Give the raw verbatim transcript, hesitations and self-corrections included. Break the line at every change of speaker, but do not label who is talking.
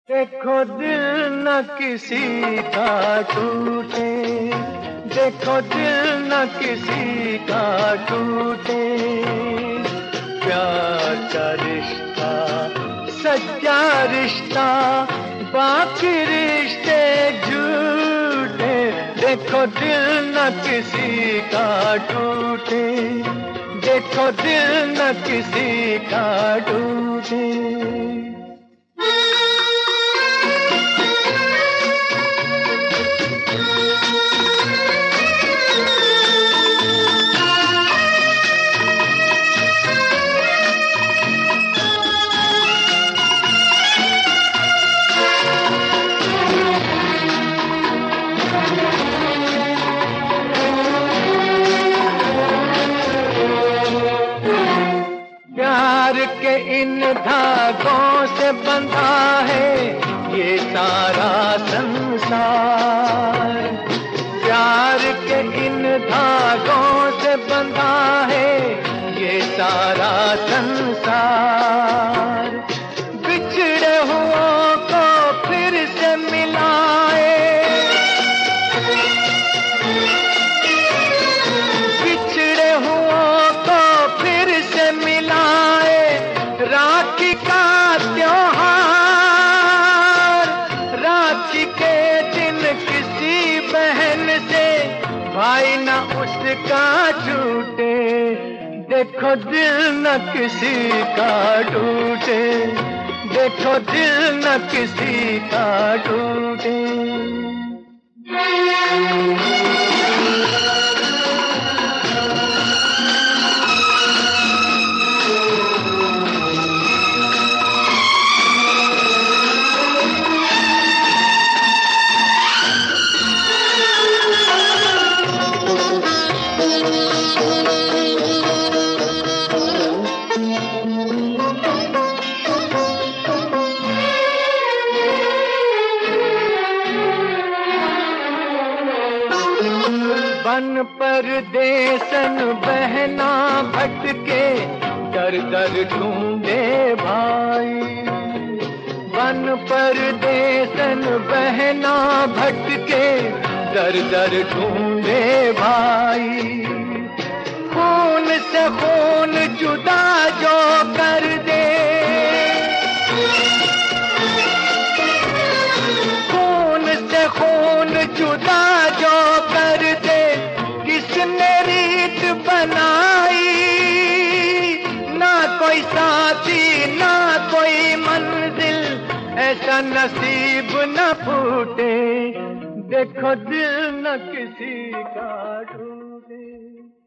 देखो दिल न किसी का टूटे, देखो दिल न किसी का टूटे। प्यार का रिश्ता सच्चा रिश्ता, बाकी रिश्ते झूठे। देखो दिल न किसी का टूटे, देखो दिल न किसी का टूटे। प्यार के इन धागों से बंधा है ये सारा संसार। प्यार के इन धागों से बंधा है ये सारा संसार। बिछड़े हुओं को फिर से मिलाए, बिछड़े हुओं को फिर से मिलाए। राखी का त्योहार, राखी के दिन किसी बहन से भाई न उसका छूटे। देखो दिल न किसी का टूटे, देखो दिल न किसी का टूटे। बन परदेसन बहना भटके, दर दर ढूंढे भाई। बन परदेसन बहना भटके, दर दर ढूंढे भाई। खून से खून जुदा जो कर दे, खून से खून जुदा जो कर दे। किसने रीत बनाई, ना कोई साथी ना कोई मंजिल, ऐसा नसीब न फूटे। देखो दिल न किसी का टूटे।